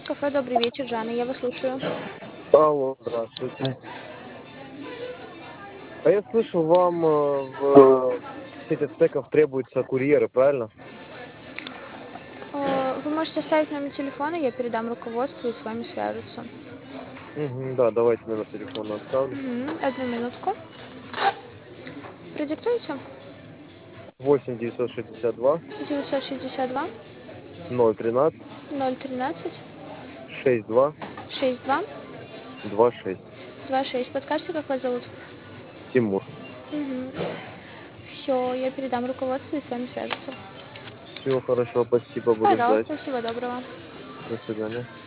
Интернет-кафе «Добрый вечер», Жанна, я вас слушаю. Алло, здравствуйте. А я слышал, вам в сети стеков требуются курьеры, правильно? Вы можете оставить номер телефона, я передам руководству и с вами свяжутся. Да, давайте номер телефона оставлю. Одну минутку. Продиктуйте. 8 962 962 013 013 62 62 26. 26. Подскажите, как вас зовут? Тимур. Все, я передам руководству и с вами свяжутся. Всего хорошего, спасибо, буду ждать. Пожалуйста, всего доброго. До свидания.